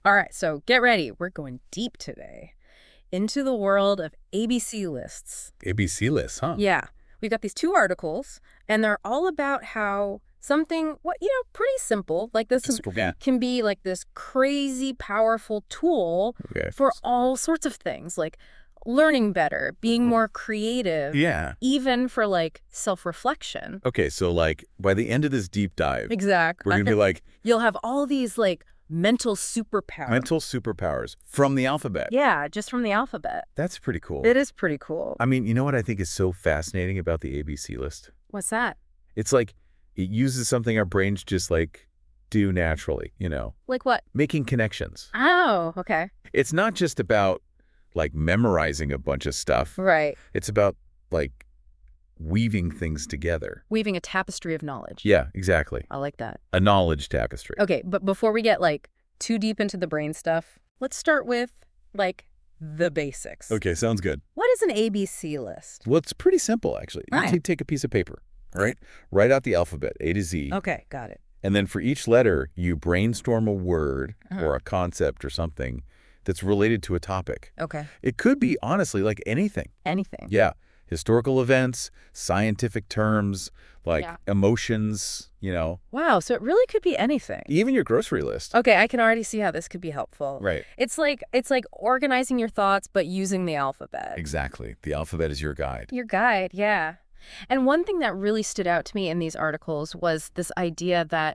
All right, so get ready. We're going deep today into the world of ABC lists. ABC lists, huh? Yeah, we've got these two articles, and they're all about how something, pretty simple, like this Yeah. can be like this crazy powerful tool Okay. for all sorts of things, like learning better, being more creative, Yeah. even for like self-reflection. Okay, so like by the end of this deep dive, Exactly. we're going to be like You'll have all these like mental superpowers. mental superpowers from the alphabet. Yeah, just from the alphabet. That's pretty cool. It is pretty cool. I mean, you know what I think is so fascinating about the ABC list? What's that? It's like it uses something our brains just like do naturally, Like what? making connections. Oh, okay. It's not just about like memorizing a bunch of stuff. Right. It's about like weaving things together. Weaving a tapestry of knowledge. Yeah, exactly. I like that. A knowledge tapestry. Okay, but before we get like too deep into the brain stuff, let's start with like the basics. Okay, sounds good. What is an ABC list? Well, it's pretty simple, actually. You Right. take a piece of paper, all right? Write out the alphabet, A to Z. Okay, got it. And then for each letter, you brainstorm a word Uh-huh. or a concept or something that's related to a topic. Okay. It could be, honestly, like anything. Anything. Yeah. Historical events, scientific terms, like Yeah. emotions, Wow, so it really could be anything. even your grocery list. Okay, I can already see how this could be helpful. Right. It's like organizing your thoughts but using the alphabet. Exactly. The alphabet is your guide. Your guide, yeah. And one thing that really stood out to me in these articles was this idea that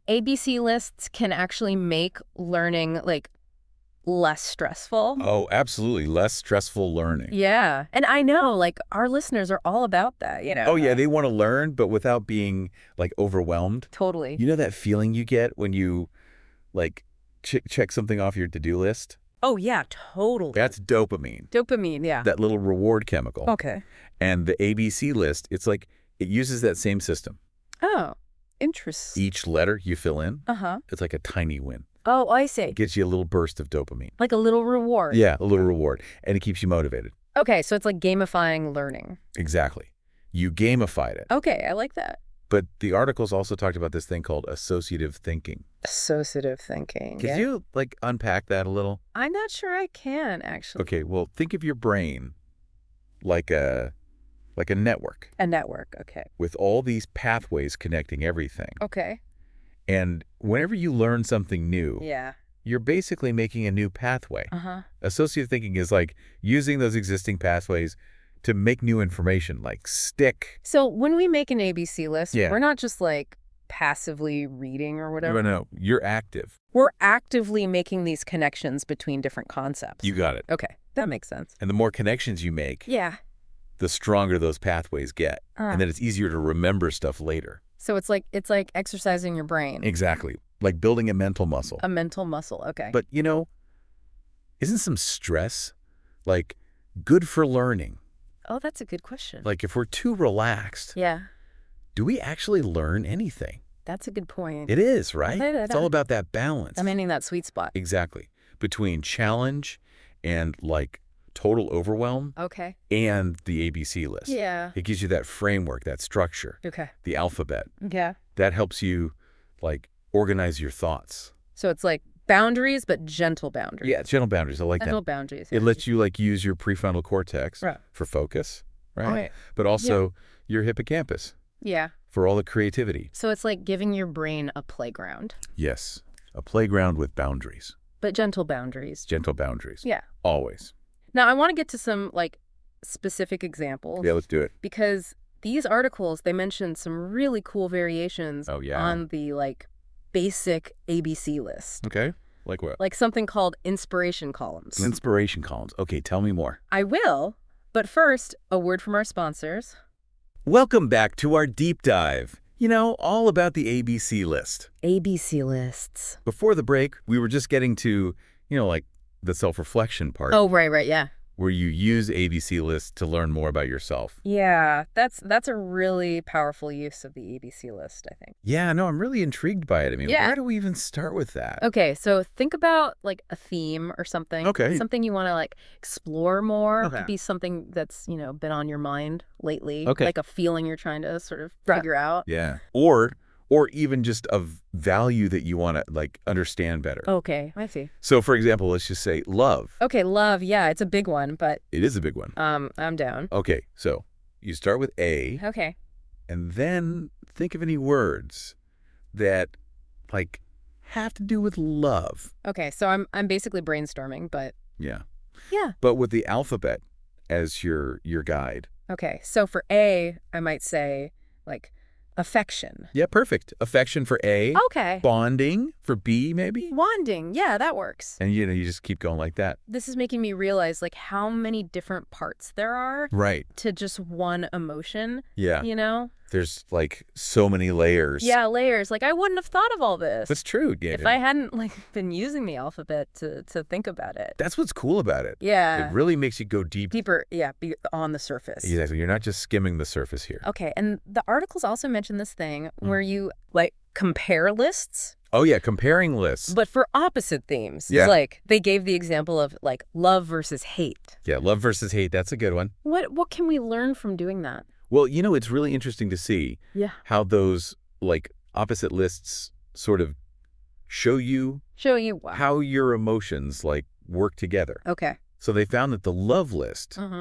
ABC lists can actually make learning like less stressful. Oh, absolutely. Less stressful learning. Yeah. And I know like our listeners are all about that, Oh, yeah. They want to learn, but without being like overwhelmed. Totally. You know that feeling you get when you like check something off your to-do list? Oh, yeah, totally. That's dopamine, Dopamine, yeah. that little reward chemical. Okay. And the ABC list, it's like it uses that same system. Oh, interesting. Each letter you fill in, Uh-huh. it's like a tiny win. Oh, I see. It gives you a little burst of dopamine. Like a little reward. Yeah, a little reward. And it keeps you motivated. Okay, so it's like gamifying learning. Exactly. You gamified it. Okay, I like that. But the articles also talked about this thing called associative thinking. Associative thinking. Could you like unpack that a little? I'm not sure I can, actually. Okay, well, think of your brain like a network A network, okay. with all these pathways connecting everything. Okay. And whenever you learn something new, Yeah. you're basically making a new pathway. Uh-huh. Associative thinking is like using those existing pathways to make new information, like stick. So when we make an ABC list, Yeah. we're not just like passively reading or whatever. No, you're active. We're actively making these connections between different concepts. You got it. Okay, that makes sense. And the more connections you make, Yeah. the stronger those pathways get. And then it's easier to remember stuff later. So it's like exercising your brain. Exactly. Like building a mental muscle. A mental muscle, okay. But, isn't some stress like good for learning? Oh, that's a good question. Like if we're too relaxed, Yeah, do we actually learn anything? that's a good point. It is, right? Okay, It's all about that balance. I'm hitting that sweet spot. Exactly. Between challenge and like total overwhelm Okay. and the ABC list. Yeah. It gives you that framework, that structure, Okay. the alphabet. Yeah. That helps you like organize your thoughts. So it's like boundaries, but gentle boundaries. Yeah, gentle boundaries. I like Gentle that. boundaries. It lets you like use your prefrontal cortex Right. for focus, right? Right. But also your hippocampus Yeah. for all the creativity. So it's like giving your brain a playground, Yes, a playground with boundaries, but gentle boundaries. gentle boundaries. Yeah. Always. Now I want to get to some like specific examples. Yeah, let's do it. Because these articles, they mentioned some really cool variations Oh, yeah. on the like basic ABC list. Okay. Like what? Like something called inspiration columns. Inspiration columns. Okay, tell me more. I will, but first, a word from our sponsors. Welcome back to our deep dive. All about the ABC list. ABC lists. Before the break, we were just getting to, like the self-reflection part Oh, right, yeah. where you use ABC lists to learn more about yourself. Yeah, that's a really powerful use of the ABC list, I think. Yeah, no, I'm really intrigued by it. I mean, Yeah. where do we even start with that? Okay, so think about like a theme or something. Okay. Something you want to like explore more. It Okay. could be something that's, been on your mind lately. Okay. Like a feeling you're trying to sort of Right. figure out. Yeah. Or or even just a value that you want to like understand better. Okay, I see. So for example, let's just say love. Okay, love, yeah, it's a big one, but It is a big one. I'm down. Okay, so you start with A, Okay. and then think of any words that like have to do with love. Okay, so I'm basically brainstorming, but Yeah. yeah. But with the alphabet as your guide. Okay, so for A, I might say like affection. Yeah, perfect. Affection for A. Okay. Bonding for B, maybe? Bonding, yeah, that works. And, you just keep going like that. This is making me realize like how many different parts there are Right. to just one emotion, Yeah. you know? There's, like, so many layers. Yeah, layers. Like, I wouldn't have thought of all this. That's true, yeah. If I hadn't, like, been using the alphabet to think about it. That's what's cool about it. Yeah. It really makes you go deep. Deeper, yeah, be on the surface. Exactly. You're not just skimming the surface here. Okay, and the articles also mention this thing where you, like, compare lists, Oh, yeah, comparing lists. but for opposite themes. Yeah. Like, they gave the example of, like, love versus hate. Yeah, love versus hate, that's a good one. What can we learn from doing that? Well, it's really interesting to see Yeah. how those, like, opposite lists sort of show you Show you what? how your emotions, like, work together. Okay. So they found that the love list, Uh-huh.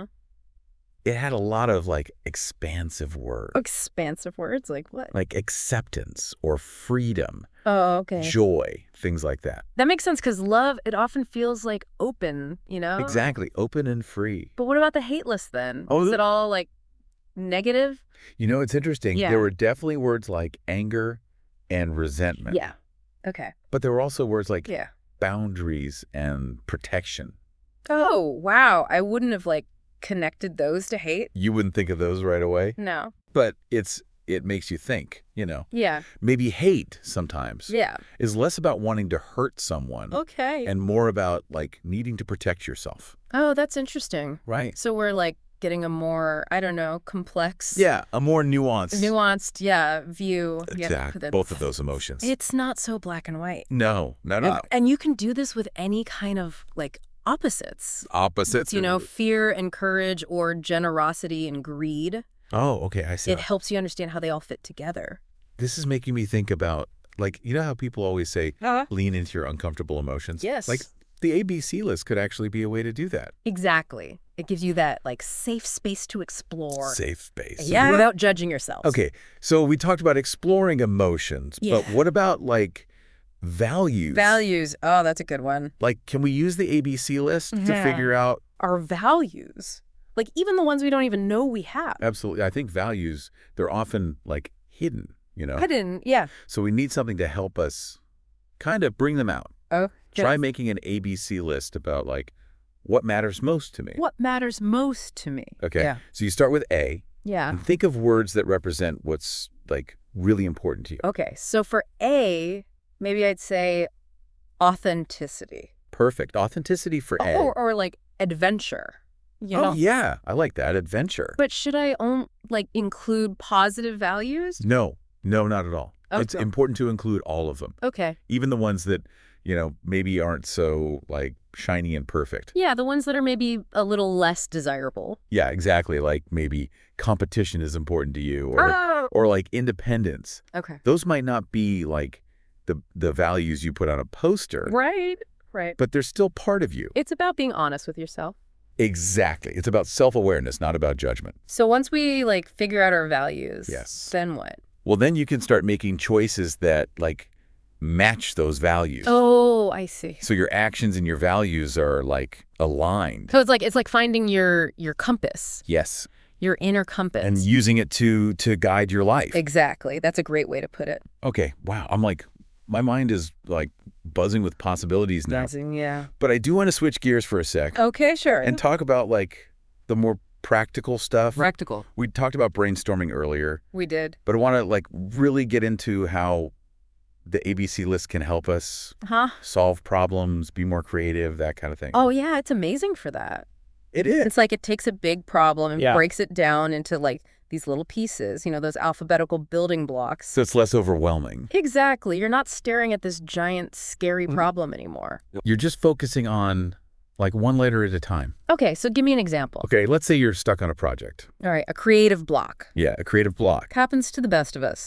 it had a lot of, like, expansive words. Expansive words, like what? Like acceptance or freedom, Oh, okay. joy, things like that. That makes sense because love, it often feels like open, you know? Exactly. Open and free. But what about the hate list then? Oh, Is it all like negative? It's interesting. Yeah. There were definitely words like anger and resentment. Yeah. Okay. But there were also words like Yeah. boundaries and protection. Oh, wow. I wouldn't have like connected those to hate. You wouldn't think of those right away, No. but it makes you think, Yeah. Maybe hate sometimes Yeah. is less about wanting to hurt someone Okay. and more about like needing to protect yourself. Oh, that's interesting. Right. So we're like getting a more, I don't know, complex. Yeah, a more nuanced. Nuanced, yeah, view. Exactly. Yeah, Both of those emotions. It's not so black and white. No, not at all. And you can do this with any kind of like opposites. Opposites. Fear and courage or generosity and greed. Oh, okay, I see. It helps you understand how they all fit together. This is making me think about, like, how people always say, lean into your uncomfortable emotions? Yes. Like, the ABC list could actually be a way to do that. Exactly. It gives you that like safe space to explore. Safe space. Yeah. Without judging yourself. Okay, so we talked about exploring emotions, Yeah. but what about, like, values? Values. Oh, that's a good one. Like, can we use the ABC list to Yeah. figure out? Our values. Like even the ones we don't even know we have. Absolutely. I think values, they're often, like, hidden, Hidden. Yeah. So we need something to help us kind of bring them out. Oh. Try yes. making an ABC list about, like, what matters most to me. What matters most to me? Okay. Yeah. So you start with A Yeah. and think of words that represent what's, like, really important to you. Okay. So for A, maybe I'd say authenticity. Perfect. Authenticity for A. Or like adventure. You know? Oh, yeah. I like that. Adventure. But should I like include positive values? No, not at all. Oh, It's no. important to include all of them, Okay. even the ones that, maybe aren't so, like, shiny and perfect. Yeah, the ones that are maybe a little less desirable. Yeah, exactly. Like, maybe competition is important to you Oh. or like, independence. Okay. Those might not be, like, the values you put on a poster, Right. Right. but they're still part of you. It's about being honest with yourself. Exactly. It's about self-awareness, not about judgment. So once we like figure out our values, Yes. then what? Well, then you can start making choices that, like, match those values. Oh, I see. So your actions and your values are, like, aligned. So it's like finding your compass, Yes. your inner compass. And using it to guide your life. Exactly. That's a great way to put it. Okay. Wow. I'm like, my mind is, like, buzzing with possibilities now. Yeah. But I do want to switch gears for a sec Okay, sure. and talk about, like, the more practical stuff. practical. We talked about brainstorming earlier, We did. but I want to, like, really get into how the ABC list can help us Huh? solve problems, be more creative, that kind of thing. Oh, yeah. It's amazing for that. It is. It's like it takes a big problem and Yeah. breaks it down into like these little pieces, those alphabetical building blocks. So it's less overwhelming. Exactly. You're not staring at this giant, scary problem anymore. You're just focusing on, like, one letter at a time. Okay, so give me an example. Okay, let's say you're stuck on a project. All right, a creative block. Yeah, a creative block. Happens to the best of us.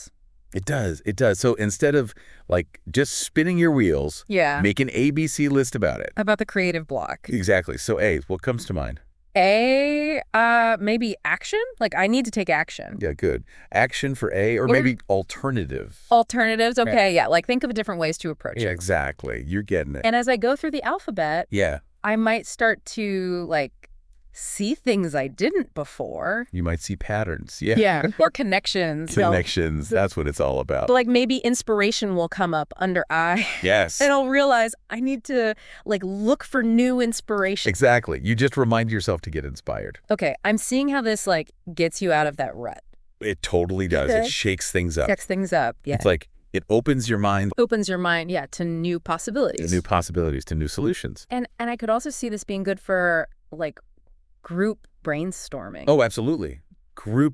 It does. It does. So instead of like just spinning your wheels, Yeah. make an ABC list about it. About the creative block. Exactly. So A, what comes to mind? A, maybe action? Like, I need to take action. Yeah, good. Action for A, or maybe alternative. Alternatives? Okay, yeah. Like, think of different ways to approach Yeah, it. exactly. You're getting it. And as I go through the alphabet, Yeah. I might start to, like, see things I didn't before. You might see patterns. Yeah. Yeah. Or connections. Connections. That's what it's all about. But, like, maybe inspiration will come up under I. Yes. And I'll realize I need to, like, look for new inspiration. Exactly. You just remind yourself to get inspired. Okay, I'm seeing how this, like, gets you out of that rut. It totally does. It shakes things up. Checks things up, yeah. It's like it opens your mind Opens your mind, yeah, to new possibilities. to new possibilities, to new solutions. And I could also see this being good for, like, group brainstorming. Oh, absolutely. Group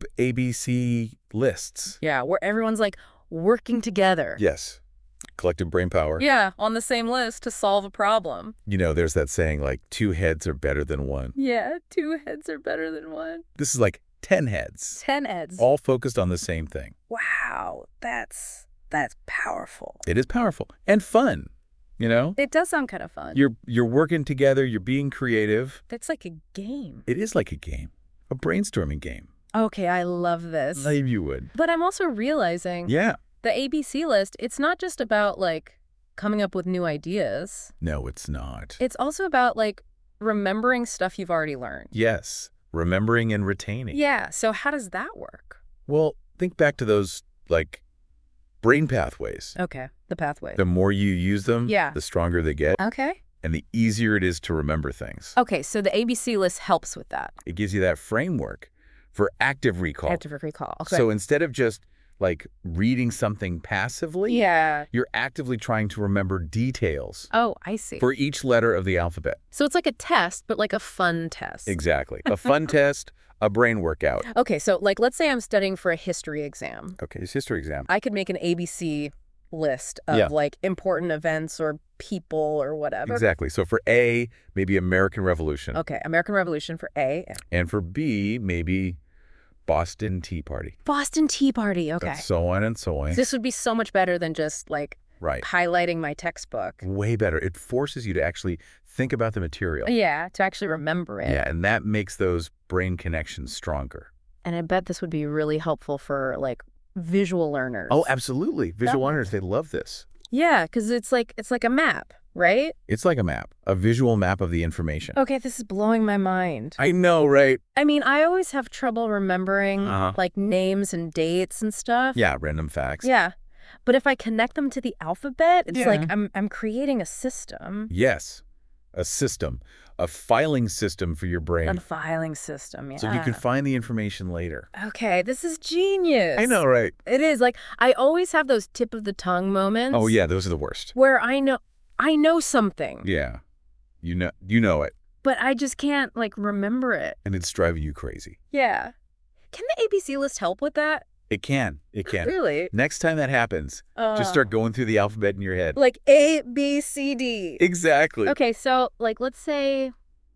ABC lists. Yeah, where everyone's, like, working together. Yes. Collective brain power. Yeah, on the same list to solve a problem. You know, there's that saying like 2 heads are better than 1. Yeah, 2 heads are better than 1. This is like 10 heads. 10 heads. All focused on the same thing. Wow, that's powerful. It is powerful and fun, you know? It does sound kind of fun. You're working together, you're being creative. That's like a game. It is like a game, a brainstorming game. Okay, I love this. Maybe you would. But I'm also realizing Yeah. the ABC list, it's not just about, like, coming up with new ideas. No, it's not. It's also about, like, remembering stuff you've already learned. Yes. Remembering and retaining. Yeah, so how does that work? Well, think back to those, like, brain pathways. Okay, the pathway. The more you use them, Yeah. the stronger they get, Okay. and the easier it is to remember things. Okay, so the ABC list helps with that. It gives you that framework for active recall. Active recall. Okay. So instead of just, like, reading something passively, yeah. you're actively trying to remember details Oh, I see. for each letter of the alphabet. So it's like a test, but like a fun test. Exactly. A fun test, a brain workout. Okay, so, like, let's say I'm studying for a history exam. Okay, it's history exam. I could make an ABC list of, Yeah. like, important events or people or whatever. Exactly. So for A, maybe American Revolution. Okay, American Revolution for A. And for B, maybe Boston Tea Party. Boston Tea Party, okay. And so on and so on. This would be so much better than just, like, Right. highlighting my textbook. Way better. It forces you to actually think about the material. Yeah, to actually remember it. Yeah, and that makes those brain connections stronger. And I bet this would be really helpful for, like, visual learners. Oh, absolutely. Visual That- learners, they love this. Yeah, because it's like a map, right? It's like a map, a visual map of the information. Okay, this is blowing my mind. I know, right? I mean, I always have trouble remembering, Uh-huh. like, names and dates and stuff. Yeah, random facts. Yeah. But if I connect them to the alphabet, it's Yeah. like I'm creating a system. Yes, a system, a filing system for your brain. A filing system, yeah. So you can find the information later. Okay, this is genius. I know, right? It is. Like, I always have those tip of the tongue moments. Oh, yeah, those are the worst. Where I know something, Yeah, you know it, but I just can't, like, remember it. and it's driving you crazy. Yeah. Can the ABC list help with that? It can. Really? Next time that happens, just start going through the alphabet in your head. Like A, B, C, D. Exactly. Okay, so, like, let's say,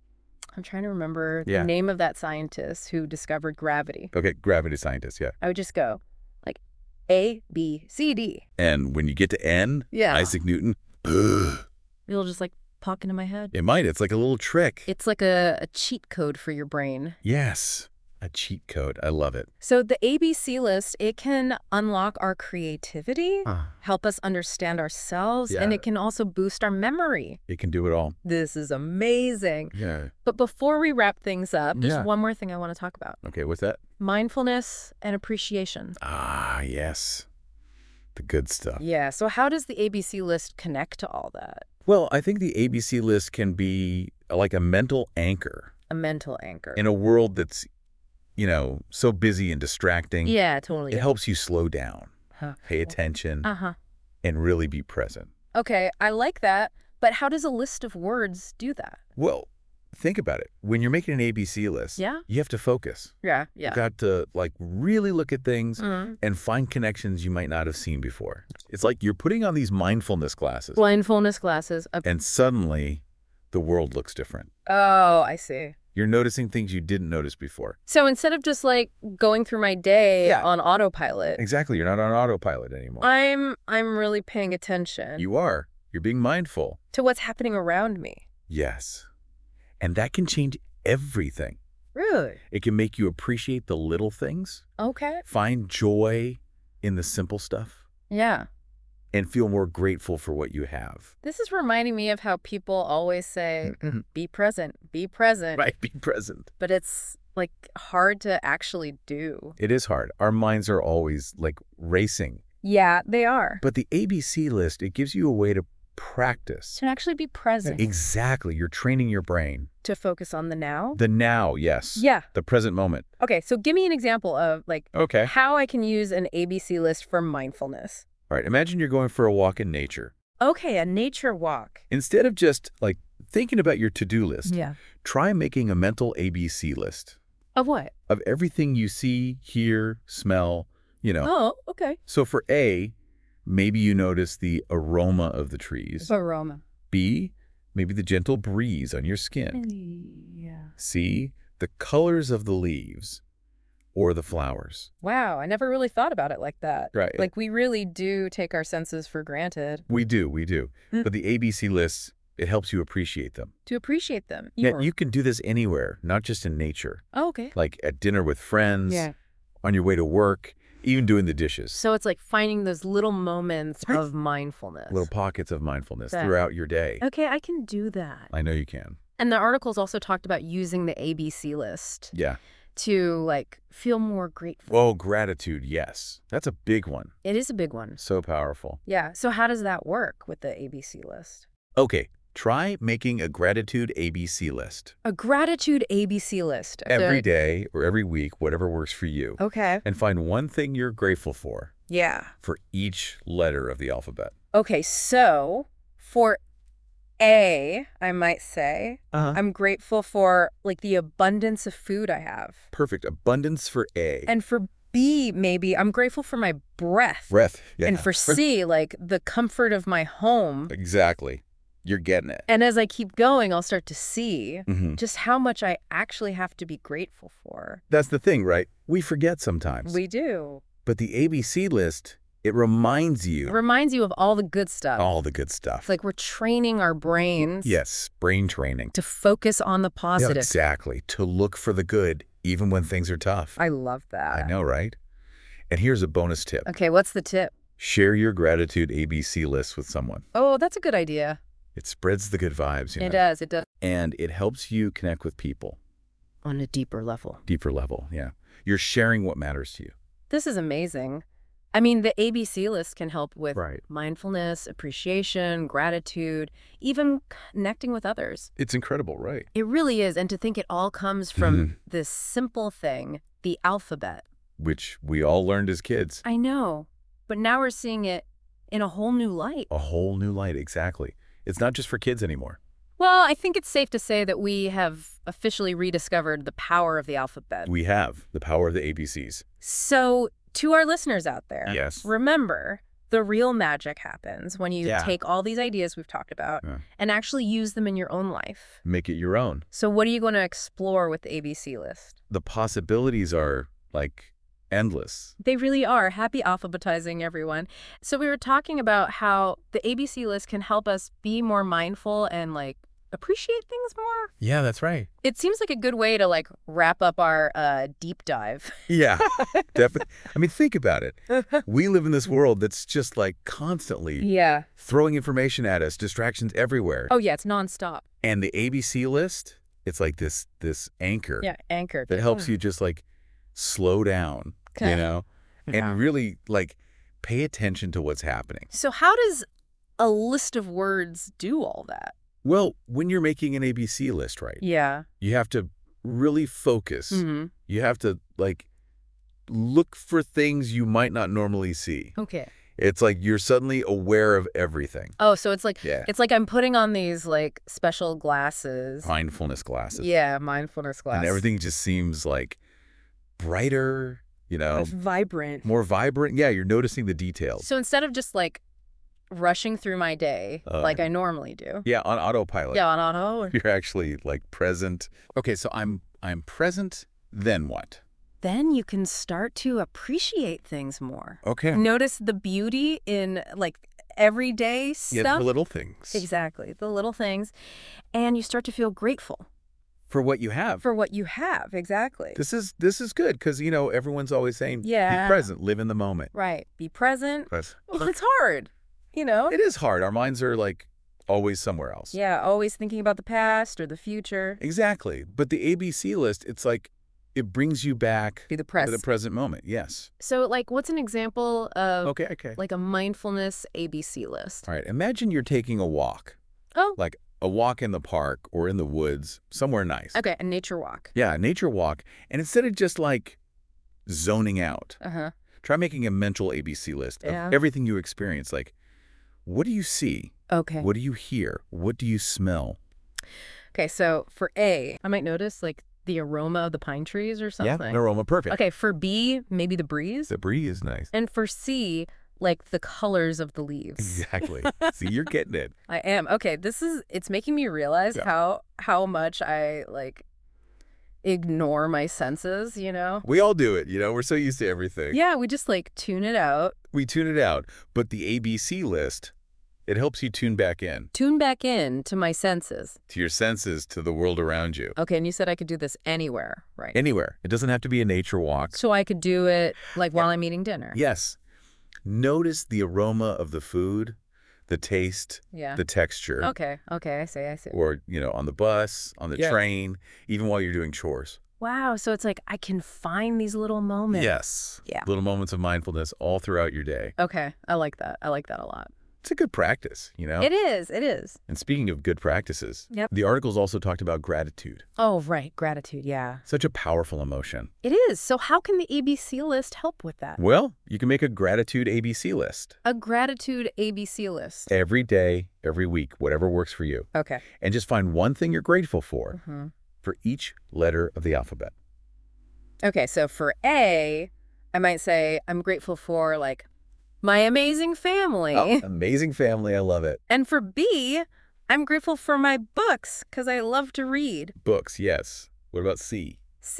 I'm trying to remember Yeah. the name of that scientist who discovered gravity. Okay, gravity scientist, yeah. I would just go, like, A, B, C, D. And when you get to N, Yeah. Isaac Newton, ugh, It'll just, like, pop into my head. it might. It's like a little trick. It's like a cheat code for your brain. Yes, a cheat code. I love it. So the ABC list, it can unlock our creativity, help us understand ourselves, and Yeah. it can also boost our memory. It can do it all. This is amazing. Yeah. But before we wrap things up, Yeah. there's one more thing I want to talk about. Okay, what's that? Mindfulness and appreciation. Ah, yes. The good stuff. Yeah, so how does the ABC list connect to all that? Well, I think the ABC list can be like a mental anchor A mental anchor. in a world that's, so busy and distracting. Yeah, totally. It helps you slow down, Huh. pay attention, Uh-huh. and really be present. Okay, I like that, but how does a list of words do that? Well, think about it. When you're making an ABC list, Yeah? you have to focus. Yeah. You've got to, really look at things Mm. and find connections you might not have seen before. It's like you're putting on these mindfulness glasses, Mindfulness glasses. and suddenly the world looks different. Oh, I see. You're noticing things you didn't notice before. So instead of just like going through my day Yeah. on autopilot, Exactly. You're not on autopilot anymore. I'm really paying attention You are. You're being mindful. to what's happening around me. Yes. And that can change everything. Really? It can make you appreciate the little things, Okay. find joy in the simple stuff, Yeah. and feel more grateful for what you have. This is reminding me of how people always say, be present, be present. Right, be present. But it's like hard to actually do. It is hard. Our minds are always like racing. Yeah, they are. But the ABC list, it gives you a way to practice. To actually be present. Exactly. You're training your brain. To focus on the now. The now, yes. Yeah. The present moment. Okay, so give me an example of like Okay. how I can use an ABC list for mindfulness. All right. Imagine you're going for a walk in nature. Okay, a nature walk. Instead of just like thinking about your to-do list, Yeah. try making a mental ABC list Of what? of everything you see, hear, smell, Oh, okay. So for A, maybe you notice the aroma of the trees. Aroma. B, maybe the gentle breeze on your skin. Yeah. C, the colors of the leaves or the flowers. Wow, I never really thought about it like that. Right. Like we really do take our senses for granted. We do. But the ABC lists, it helps you appreciate them. To appreciate them. Yeah, you can do this anywhere, not just in nature. Oh, okay. Like at dinner with friends, Yeah. on your way to work, even doing the dishes. So it's like finding those little moments Right. of mindfulness. Little pockets of mindfulness That- throughout your day. Okay, I can do that. I know you can. And the articles also talked about using the ABC list Yeah. to like feel more grateful. Oh, gratitude, yes. That's a big one. It is a big one. So powerful. Yeah. So how does that work with the ABC list? Okay, try making a gratitude ABC list. A gratitude ABC list. Every day or every week, whatever works for you. Okay. And find one thing you're grateful for Yeah. each letter of the alphabet. Okay, so for A, I might say, I'm grateful for like the abundance of food I have. Perfect. Abundance for A. And for B, maybe I'm grateful for my breath. Breath. Yeah. And for C, like the comfort of my home. Exactly. You're getting it. And as I keep going, I'll start to see Mhm. just how much I actually have to be grateful for. That's the thing, right? We forget sometimes. We do. But the ABC list, it reminds It you reminds you of all the good stuff. all the good stuff. It's like we're training our brains Yes, brain training. to focus on the Yeah, positive. exactly. To look for the good, even when things are tough. I love that. I know, right? And here's a bonus tip. Okay, what's the tip? Share your gratitude ABC list with someone. Oh, that's a good idea. It spreads the good vibes, It does. It does. And it helps you connect with people. On a deeper level. Deeper level, yeah. You're sharing what matters to you. This is amazing. I mean, the ABC list can help with Right. mindfulness, appreciation, gratitude, even connecting with others. It's incredible, right? It really is. And to think it all comes from this simple thing, the alphabet. Which we all learned as kids. I know, but now we're seeing it in a whole new light. A whole new light, exactly. It's not just for kids anymore. Well, I think it's safe to say that we have officially rediscovered the power of the alphabet. We have the power of the ABCs. So, to our listeners out there, Yes. remember, the real magic happens when you Yeah. take all these ideas we've talked about Yeah. and actually use them in your own life. Make it your own. So what are you going to explore with the ABC list? The possibilities are, like, endless. They really are. Happy alphabetizing, everyone. So we were talking about how the ABC list can help us be more mindful and, like, appreciate things more. Yeah, that's right. It seems like a good way to, like, wrap up our deep dive. Yeah, definitely. I mean, think about it. We live in this world that's just, like, constantly Yeah. throwing information at us, distractions everywhere. Oh, yeah, it's nonstop. And the ABC list, it's like this anchor Yeah, anchored. that helps you just, like, slow down, you know, and really, like, pay attention to what's happening. So how does a list of words do all that? Well, when you're making an ABC list, right, Yeah. you have to really focus. Mm-hmm. You have to, like, look for things you might not normally see. Okay. It's like you're suddenly aware of everything. Oh, so it's like Yeah. it's like I'm putting on these like special glasses. Mindfulness glasses. Yeah, mindfulness glasses. And everything just seems, like, brighter, you know, Vibrant. more vibrant. Yeah, you're noticing the details. So instead of just like rushing through my day like I normally do. Yeah, on autopilot. Yeah, on auto. You're actually like present. Okay, so I'm present, then what? Then you can start to appreciate things more. Okay. Notice the beauty in like everyday stuff. Yeah, the little things. Exactly, the little things. And you start to feel grateful For what you have. for what you have. Exactly. This is good because, everyone's always saying, Yeah. be present, live in the moment. Right. Be present. But Well, it's hard, it is hard. Our minds are like always somewhere else. Yeah, always thinking about the past or the future. Exactly. But the ABC list, it's like it brings you back Be the to the present. present moment. Yes. So, like, what's an example of Okay. like a mindfulness ABC list? All right. Imagine you're taking a walk, Oh, like a walk in the park or in the woods, somewhere nice. okay, a nature walk. Yeah, a nature walk. And instead of just like zoning out, Uh-huh. try making a mental ABC list of Yeah. everything you experience. Like, what do you see? Okay. What do you hear? What do you smell? Okay, so for A, I might notice like the aroma of the pine trees or something. Yeah, an aroma, perfect. Okay, for B, maybe the breeze. The breeze is nice. And for C, like the colors of the leaves. Exactly. See, you're getting it. I am. Okay, it's making me realize Yeah. how much I like ignore my senses, We all do it, we're so used to everything. Yeah, we just like tune it out. We tune it out. But the ABC list, it helps you tune back in Tune back in to my senses. to your senses, to the world around you. Okay, and you said I could do this anywhere, right? Anywhere. It doesn't have to be a nature walk. So I could do it like while I'm eating dinner. Yes. Notice the aroma of the food, the taste, Yeah. the texture. Okay, I see. Or, on the bus, on the Yeah. train, even while you're doing chores. Wow, so it's like I can find these little moments. Yes. Yeah. Little moments of mindfulness all throughout your day. Okay, I like that. I like that a lot. It's a good practice, It is. And speaking of good practices, Yep. the articles also talked about gratitude. Oh, right, gratitude, yeah. Such a powerful emotion. It is. So how can the ABC list help with that? Well, you can make a gratitude ABC list. A gratitude ABC list. Every day, every week, whatever works for you. Okay. And just find one thing you're grateful for hmm each letter of the alphabet. Okay, so for A, I might say I'm grateful for like my amazing family. Oh, amazing family. I love it. And for B, I'm grateful for my books because I love to read. Books, yes. What about C?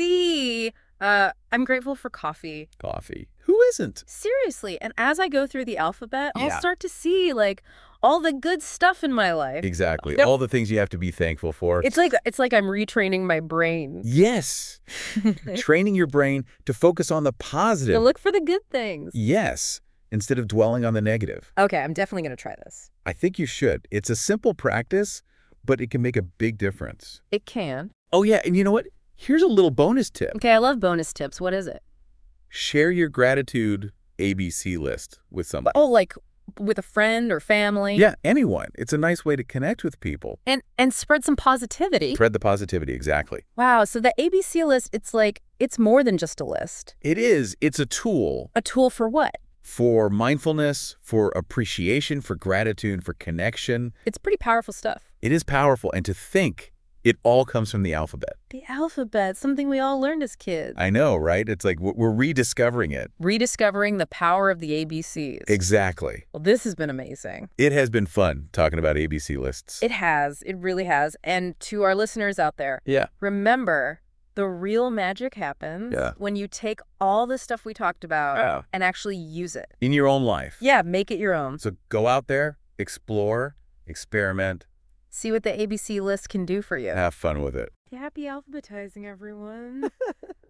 C, I'm grateful for coffee. Coffee. Who isn't? Seriously. And as I go through the alphabet, I'll Yeah. start to see like all the good stuff in my life. Exactly. Yep. All the things you have to be thankful for. It's like I'm retraining my brain. Yes. Training your brain to focus on the positive. To look for the good things. Yes. Instead of dwelling on the negative. Okay, I'm definitely going to try this. I think you should. It's a simple practice, but it can make a big difference. It can. Oh, yeah. And you know what? Here's a little bonus tip. Okay, I love bonus tips. What is it? Share your gratitude ABC list with somebody. Oh, like with a friend or family? Yeah, anyone. It's a nice way to connect with people. And spread some positivity. Spread the positivity, exactly. Wow, so the ABC list, it's more than just a list. It is. It's a tool A tool for what? for mindfulness, for appreciation, for gratitude, for connection. It's pretty powerful stuff. It is powerful. And to think it all comes from the alphabet. The alphabet, something we all learned as kids. I know, right? It's like we're rediscovering it. Rediscovering the power of the ABCs. Exactly. Well, this has been amazing. It has been fun talking about ABC lists. It has. It really has. And to our listeners out there, Yeah. remember, the real magic happens when you take all the stuff we talked about and actually use it. In your own life. Yeah, make it your own. So go out there, explore, experiment, See what the ABC list can do for you. have fun with it. Happy alphabetizing, everyone.